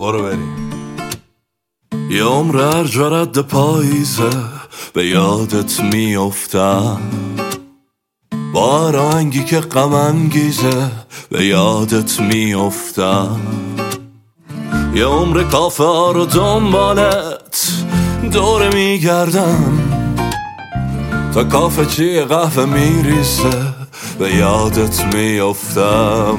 برو بریم. یه عمر هر جا رد پاییزه به یادت میافتم، با هر آهنگی که غم انگیزه به یادت میافتم. یه عمر کافه ها رو دنبالت دوره میگردم، تا کافه چی قهوه میریزه به یادت میافتم.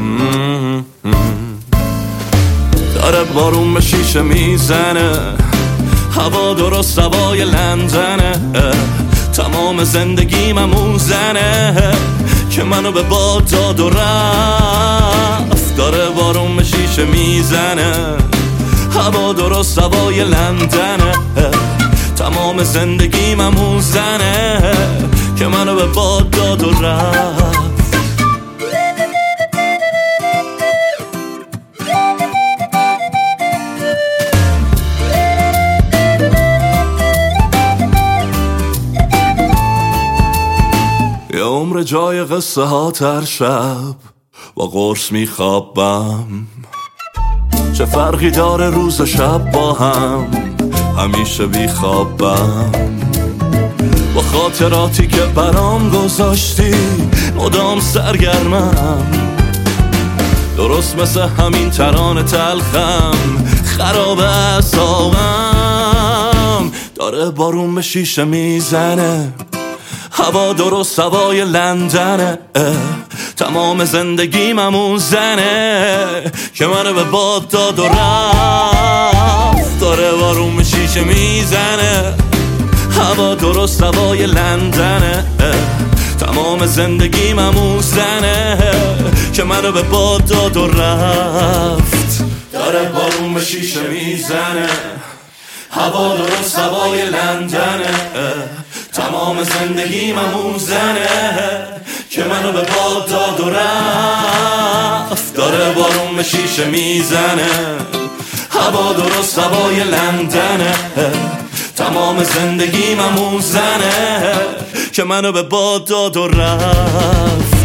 داره بارون به شیشه میزنه، هوا درست هوای لندنه، تمام زندگی موزنه که منو به باد داد و رفت. داره بارون به شیشه میزنه، هوا درست هوای لندنه، تمام زندگی موزنه که منو به باد داد و رفت. یه عمر جای قصه ها تر شب با قرص میخوابم، چه فرقی داره روز و شب با هم، همیشه بیخوابم. با خاطراتی که برام گذاشتی مدام سرگرمم، درست مثل همین ترانه تلخم خراب اعصابم. داره بارون به شیشه میزنه، هوا درست هوای لندنه، تمام زندگی موزنه که منو به باد داد و رفت. داره بارون به شیشه میزنه، هوا درست هوای لندنه، تمام زندگی موزنه که منو به باد داد و رفت. داره بارون به شیشه میزنه، هوا درست هوای لندنه، تمام زندگی موزنه که منو به باد داد و رفت. داره بارون به شیشه میزنه، هوا درست هوای لندنه، تمام زندگی موزنه که منو به باد داد و رفت.